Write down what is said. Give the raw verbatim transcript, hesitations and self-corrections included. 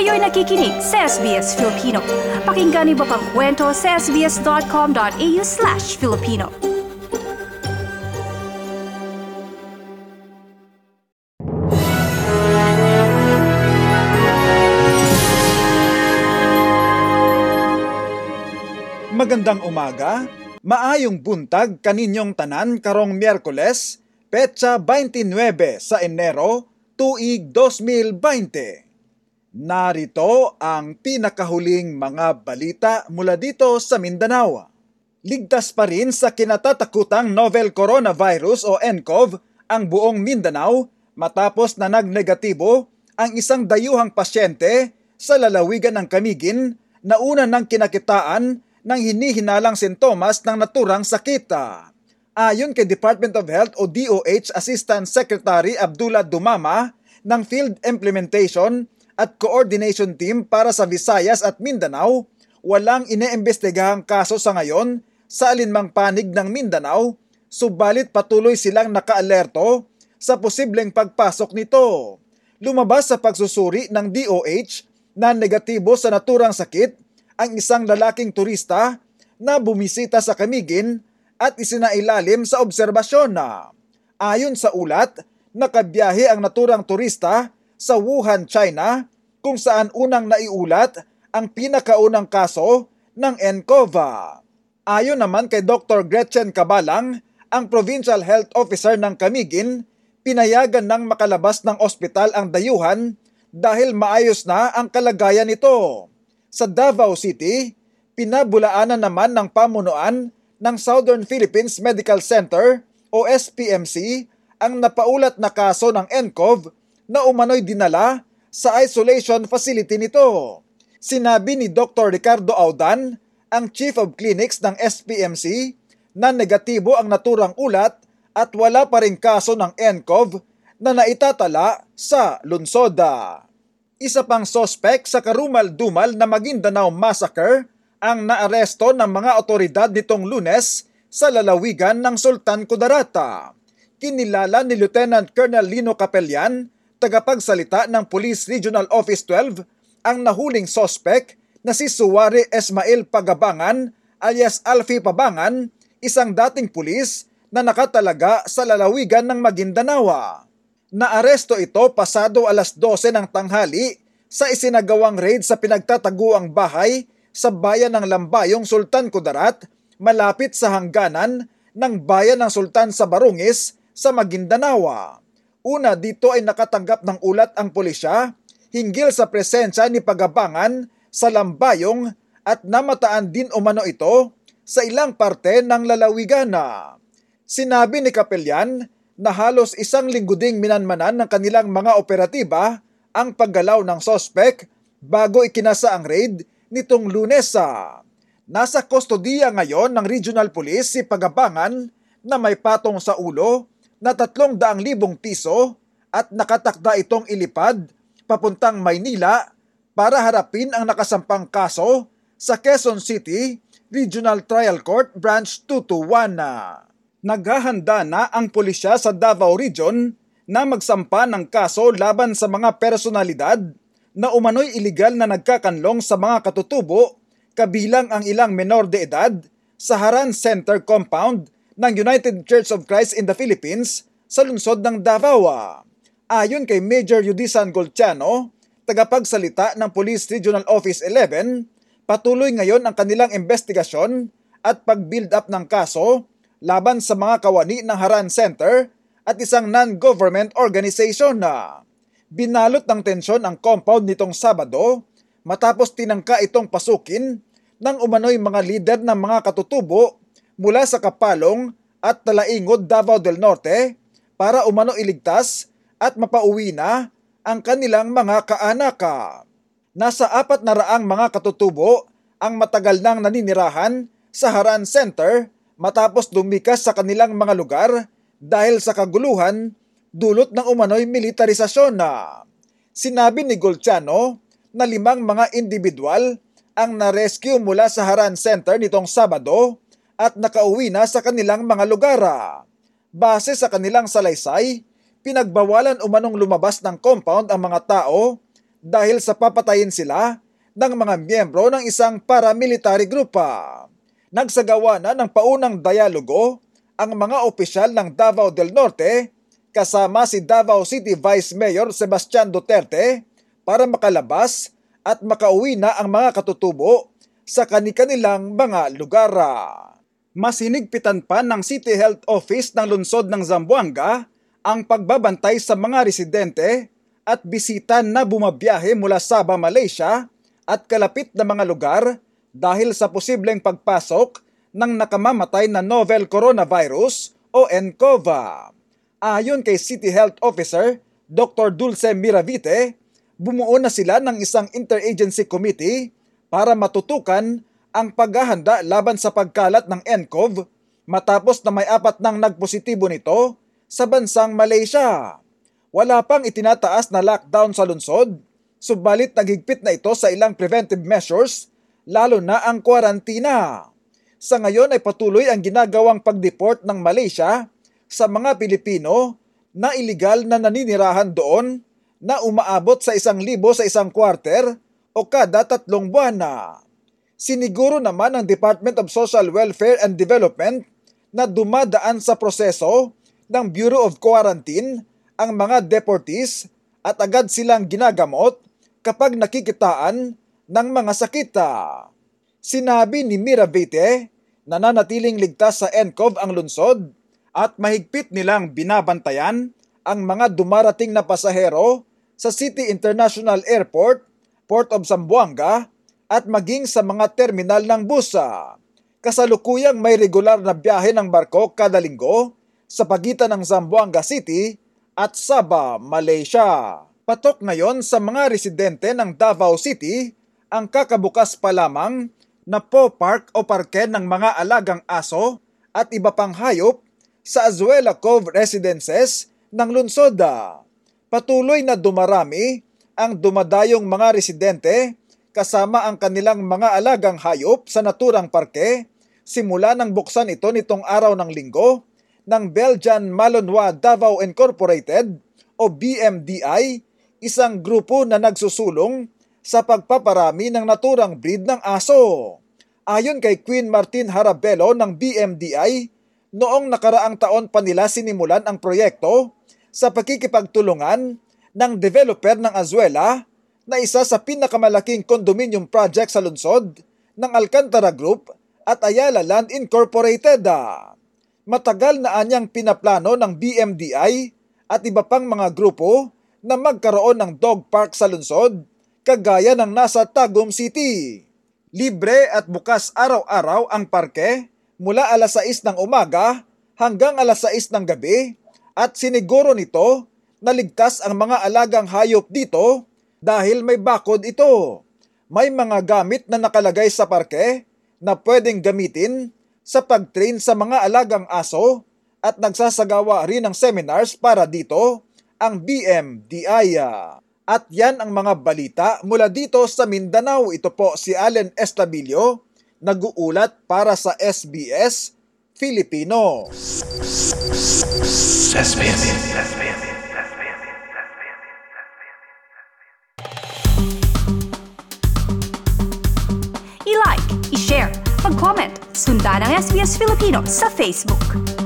Kayo'y nakikinig sa S B S Filipino. Pakinggan niyo pa ang kwento sa sbs.com.au slash Filipino. Magandang umaga, maayong buntag kaninyong tanan karong Miyerkules, petsa twenty-nine sa Enero, tuig twenty twenty. Narito ang pinakahuling mga balita mula dito sa Mindanao. Ligtas pa rin sa kinatatakutang novel coronavirus o N C O V ang buong Mindanao matapos na nagnegatibo ang isang dayuhang pasyente sa lalawigan ng Camiguin na una ng kinakitaan ng hinihinalang sintomas ng naturang sakit. Ayon kay Department of Health o D O H Assistant Secretary Abdullah Dumama ng Field Implementation at Coordination Team para sa Visayas at Mindanao, walang iniimbestigahang kaso sa ngayon sa alinmang panig ng Mindanao, subalit patuloy silang nakaalerto sa posibleng pagpasok nito. Lumabas sa pagsusuri ng D O H na negatibo sa naturang sakit ang isang lalaking turista na bumisita sa Camiguin at isinailalim sa obserbasyon na. Ayon sa ulat, nakabiyahe ang naturang turista sa Wuhan, China, kung saan unang naiulat ang pinakaunang kaso ng N C O V. Ayon naman kay Doctor Gretchen Cabalang, ang Provincial Health Officer ng Camiguin, pinayagan ng makalabas ng ospital ang dayuhan dahil maayos na ang kalagayan nito. Sa Davao City, pinabulaanan naman ng pamunuan ng Southern Philippines Medical Center o S P M C ang napaulat na kaso ng N C O V na umano'y dinala sa isolation facility nito. Sinabi ni Doctor Ricardo Audan, ang Chief of Clinics ng S P M C, na negatibo ang naturang ulat at wala pa ring kaso ng N C O V na naitatala sa lungsod. Isa pang sospek sa karumal-dumal na Maguindanao Massacre ang naaresto ng mga otoridad nitong Lunes sa lalawigan ng Sultan Kudarat. Kinilala ni Lieutenant Colonel Lino Capellan, tagapagsalita ng Police Regional Office twelve, ang nahuling sospek na si Suwari Esmail Pagabangan alias Alfie Pabangan, isang dating pulis na nakatalaga sa lalawigan ng Maguindanao. Naaresto ito pasado alas dose ng tanghali sa isinagawang raid sa pinagtataguang bahay sa bayan ng Lambayong, Sultan Kudarat, malapit sa hangganan ng bayan ng Sultan sa Barungis sa Maguindanao. Una, dito ay nakatanggap ng ulat ang pulisya hinggil sa presensya ni Pagabangan sa Lambayong at namataan din umano ito sa ilang parte ng lalawigan. Sinabi ni Capellan na halos isang linggo ding minanmanan ng kanilang mga operatiba ang paggalaw ng sospek bago ikinasa ang raid nitong Lunes. Nasa kustodiya ngayon ng Regional Police si Pagabangan na may patong sa ulo na tatlong daang libong piso at nakatakda itong ilipad papuntang Maynila para harapin ang nakasampang kaso sa Quezon City Regional Trial Court Branch two twenty-one. Naghahanda na ang pulisya sa Davao Region na magsampa ng kaso laban sa mga personalidad na umano'y iligal na nagkakanlong sa mga katutubo kabilang ang ilang menor de edad sa Haran Center Compound ng United Church of Christ in the Philippines sa lungsod ng Davao. Ayon kay Major Yudisan Golciano, tagapagsalita ng Police Regional Office eleven, patuloy ngayon ang kanilang investigasyon at pag-build up ng kaso laban sa mga kawani ng Haran Center at isang non-government organization. Na binalot ng tensyon ang compound nitong Sabado matapos tinangka itong pasukin ng umano'y mga lider ng mga katutubo mula sa Kapalong at Talaingod, Davao del Norte para umano iligtas at mapauwi na ang kanilang mga kaanak. Nasa apat na raang mga katutubo ang matagal nang naninirahan sa Haran Center matapos lumikas sa kanilang mga lugar dahil sa kaguluhan dulot ng umano'y militarisasyon. Na sinabi ni Golciano na limang mga individual ang na-rescue mula sa Haran Center nitong Sabado at nakauwi na sa kanilang mga lugar. Base sa kanilang salaysay, pinagbawalan umanong lumabas ng compound ang mga tao dahil sa papatayin sila ng mga miyembro ng isang paramilitary grupa. Nagsagawa na ng paunang dialogo ang mga opisyal ng Davao del Norte kasama si Davao City Vice Mayor Sebastian Duterte para makalabas at makauwi na ang mga katutubo sa kani-kanilang mga lugar. Masinigpitan pa ng City Health Office ng lungsod ng Zamboanga ang pagbabantay sa mga residente at bisita na bumabiyahe mula Sabah, Malaysia at kalapit na mga lugar dahil sa posibleng pagpasok ng nakamamatay na novel coronavirus o N C O V. Ayon kay City Health Officer Doctor Dulce Miravite, bumuo na sila ng isang interagency committee para matutukan ang paghahanda laban sa pagkalat ng N C O V matapos na may apat nang nagpositibo nito sa bansang Malaysia. Wala pang itinataas na lockdown sa lungsod, subalit naghigpit na ito sa ilang preventive measures, lalo na ang kwarantina. Sa ngayon ay patuloy ang ginagawang pag-deport ng Malaysia sa mga Pilipino na iligal na naninirahan doon na umaabot sa isang libo sa isang quarter o kada tatlong buwan na. Siniguro naman ng Department of Social Welfare and Development na dumadaan sa proseso ng Bureau of Quarantine ang mga deportees at agad silang ginagamot kapag nakikitaan ng mga sakit. Sinabi ni Miravite na nanatiling ligtas sa N C O V ang lungsod at mahigpit nilang binabantayan ang mga dumarating na pasahero sa City International Airport, Port of Zamboanga at maging sa mga terminal ng busa. Kasalukuyang may regular na biyahe ng barko kada linggo sa pagitan ng Zamboanga City at Sabah, Malaysia. Patok ngayon sa mga residente ng Davao City ang kakabukas pa lamang na po-park o parke ng mga alagang aso at iba pang hayop sa Azuela Cove Residences ng lungsod. Patuloy na dumarami ang dumadayong mga residente kasama ang kanilang mga alagang hayop sa naturang parke simula nang buksan ito nitong araw ng linggo ng Belgian Malinois Davao Incorporated o B M D I, isang grupo na nagsusulong sa pagpaparami ng naturang breed ng aso. Ayon kay Queen Martin Harabelo ng B M D I, noong nakaraang taon pa nila sinimulan ang proyekto sa pakikipagtulungan ng developer ng Azuela na isa sa pinakamalaking condominium project sa lungsod ng Alcantara Group at Ayala Land Incorporated. Matagal na anyang pinaplano ng B M D I at iba pang mga grupo na magkaroon ng dog park sa lungsod, kagaya ng nasa Tagum City. Libre at bukas araw-araw ang parke mula alas sais ng umaga hanggang alas sais ng gabi at siniguro nito na ligtas ang mga alagang hayop dito dahil may bakod ito. May mga gamit na nakalagay sa parke na pwedeng gamitin sa pag-train sa mga alagang aso at nagsasagawa rin ng seminars para dito ang B M D I. At yan ang mga balita mula dito sa Mindanao. Ito po si Allen Estabillo, nag-uulat para sa S B S Filipino. S B S. I-like, i-share, mag-comment, sundan ang S B S Filipino sa Facebook.